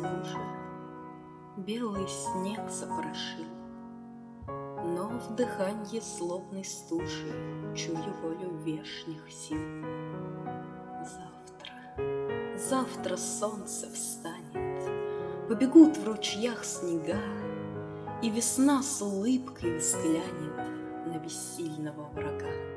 лужи, белый снег запорошил, но в дыханье злобной стужи чую волю вешних сил. Завтра солнце встанет, побегут в ручьях снега, и весна с улыбкой взглянет на бессильного врага.